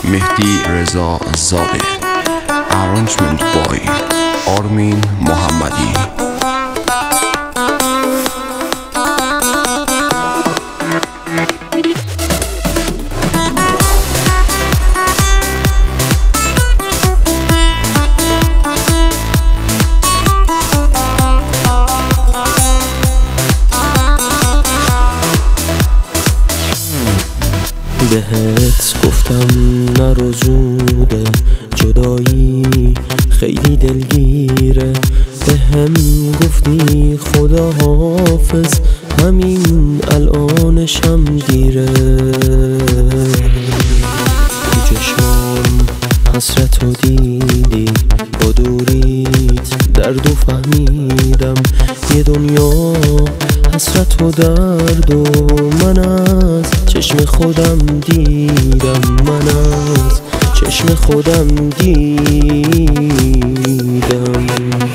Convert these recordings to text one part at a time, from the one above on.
مهدی رضا زاده. Arrangement by آرمین محمدی. بهت گفتم نرو زوده، جدایی خیلی دلگیره. بهم گفتی خدا حافظ، همین الانشم دیره. تو چشمام حسرتو دیدی، با دوریت دردو فهمیدم. یه دنیا حسرت و درد و من از چشم خودم دیدم. من از چشم خودم دیدم.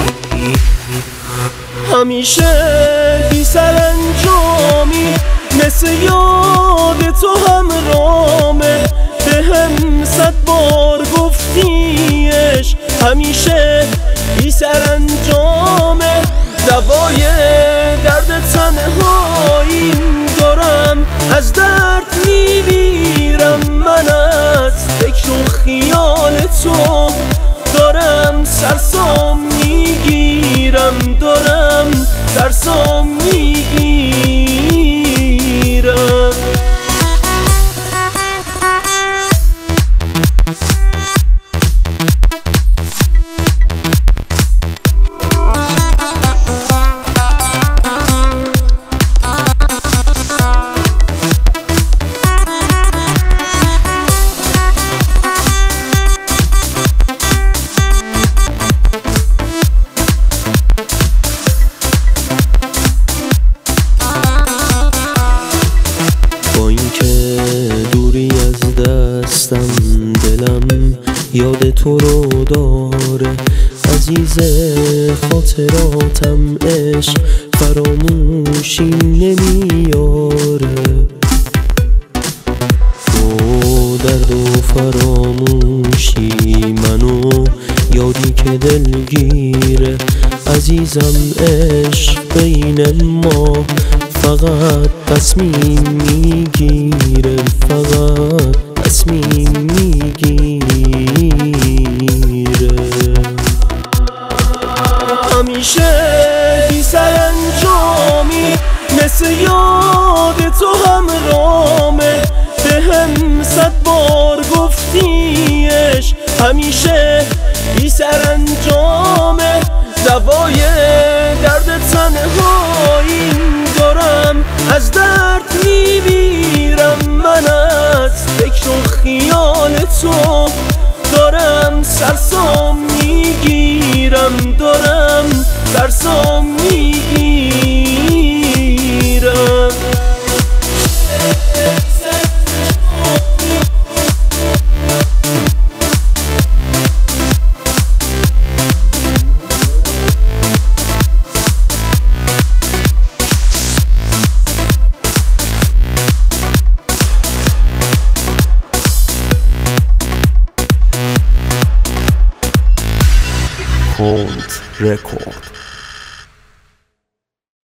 همیشه بی سرانجامی، مثل یاد تو همرامه. بهم 100 بار گفتیش، همیشه بی سرانجامه. دوای درد تنهایی دارم، از درد میمیرم. من از فکر و خیال تو دارم سرسام میگیرم. دارم سرسام میگیرم. دلم یاد تو رو داره، عزیز خاطراتم. عشق فراموشی نمیاره. او درد و فراموشی، منو یادی که دلگیره. عزیزم عشق بین ما فقط تصمیم میگیره. فقط تصمیم میگیره. همیشه بی سرانجامی، مثل یاد تو همرامه. بهم 100 بار گفتیش، همیشه بی سرانجامه. دوای درد تنهایی دارم، از درد میمیرم. من از فکر و خیال تو دارم سرسام میگیرم. دارم سرسام میگیرم. Cold Record.